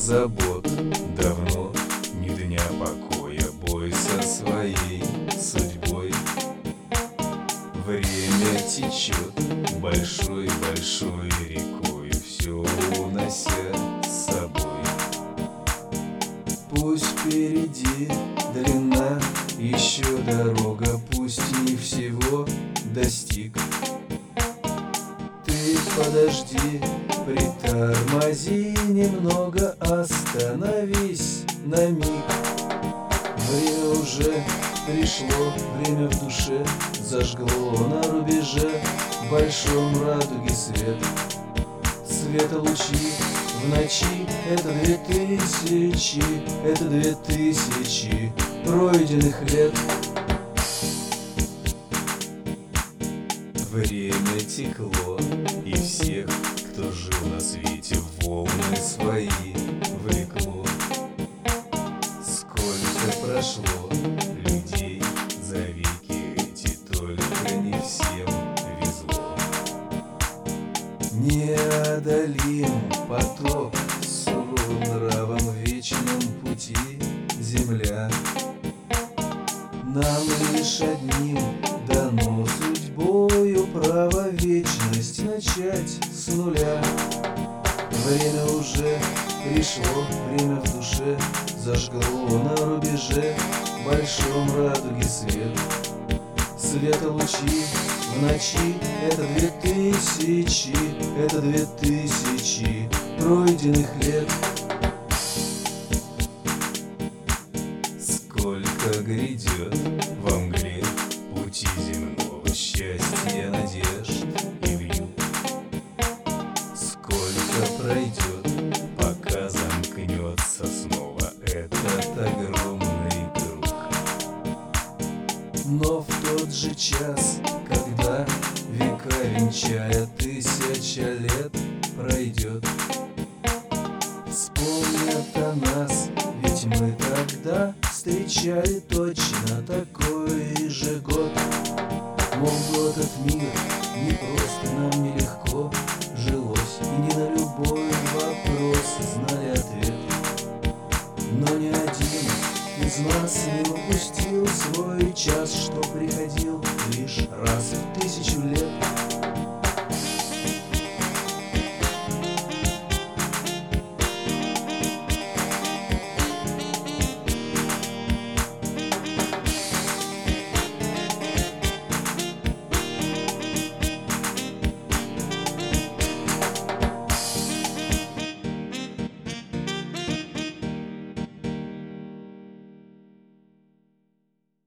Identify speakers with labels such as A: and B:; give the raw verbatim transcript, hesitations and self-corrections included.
A: забот, давно ни дня покоя, бой со своей судьбой. Время течет большой-большой рекой, все унося с собой. Пусть впереди длина еще дорога, пусть не всего достиг. Ты подожди, притормози немного, остановись на миг. Время уже пришло, время в душе зажгло на рубеже в большом радуге свет. Света лучи в ночи — это две тысячи, это две тысячи пройденных лет. Время текло, и всех, кто жил на свете, в волны свои влекло. Сколько прошло людей за веки эти, только не всем везло. Неодолим поток с суровым нравом в вечном пути земля. Нам лишь одним дано судьбою право вечность начать с нуля. Время уже пришло, время в душе зажгло на рубеже в большом радуге свет. Света лучи в ночи — это две тысячи, это две тысячи пройденных лет. Сколько грядет во мгле пути земного счастья, надежд и вьюг. Сколько пройдет, пока замкнется снова этот огромный круг. Но в тот же час, когда века венчая тысяча лет пройдет, вспомнят о нас, ведь мы тогда встречали точно такой же год. Мог бы этот мир не просто, нам нелегко жилось, и не на любой вопрос знали ответ. Но ни один из нас не упустил свой час, что приходил лишь раз в тысячу лет.